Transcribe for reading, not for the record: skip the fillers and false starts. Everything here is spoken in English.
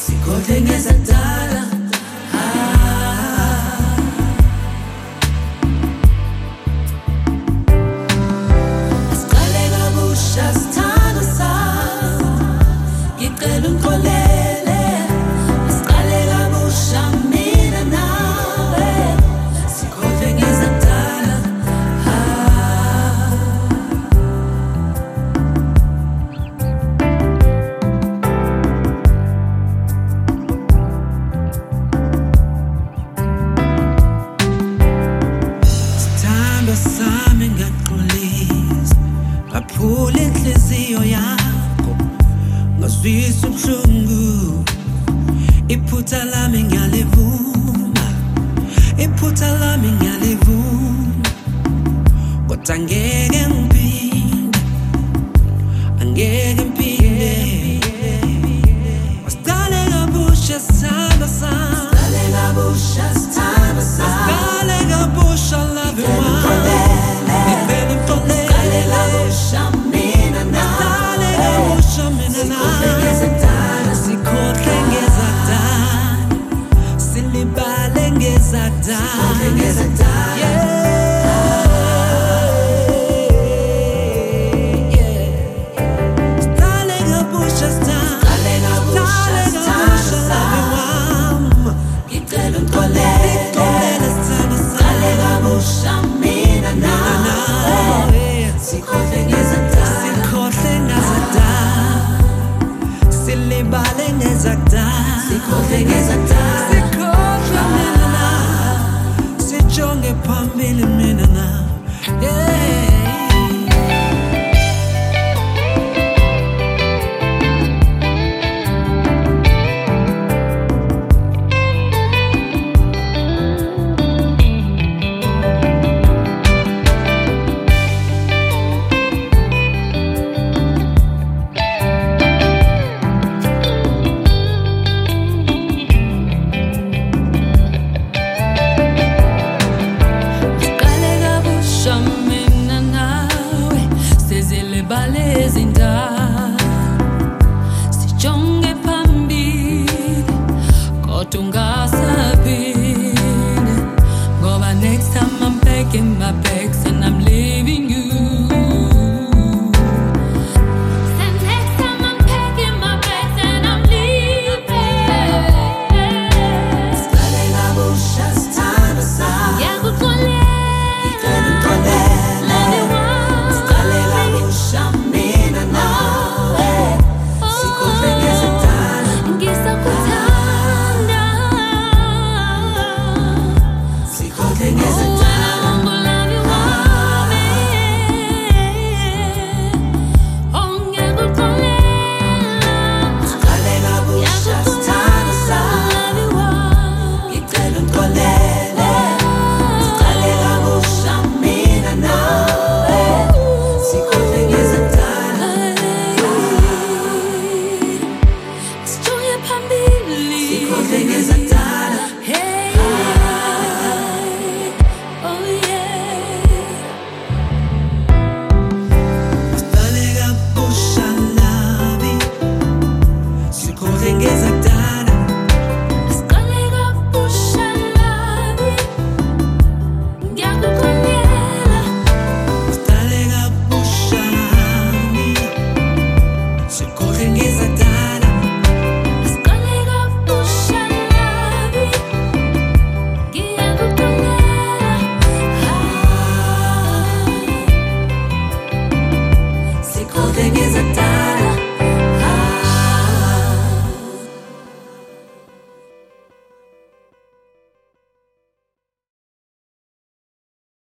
sikhohle ngezadala. Asiqale kabusha sithando sami, ngicela ungixolele. Asiqale kabusha mina nawe, sikhohle ngezadala. Sami ngaxolisa, ngaphula inhliziyo yakho, ngazwisa ubuhlungu. Iphutha lami ngiyalivuma, iphutha lami ngiyalivuma. Kodwa angeke ngiphinde, angeke ngiphinde. Asiqale kabusha sithando sami, asiqale kabusha sithando sami, asiqale kabusha love you. Sijonge phambili mina nawe. Sijonge phambili kodwa ungasaphinda, ngoba next time I'm packing my bags and I'm leaving you. Next time I'm packing my bags and I'm leaving. Asiqale kabusha sithando sami, ngiyakutholela. Phambili, sikhohle ngezadala.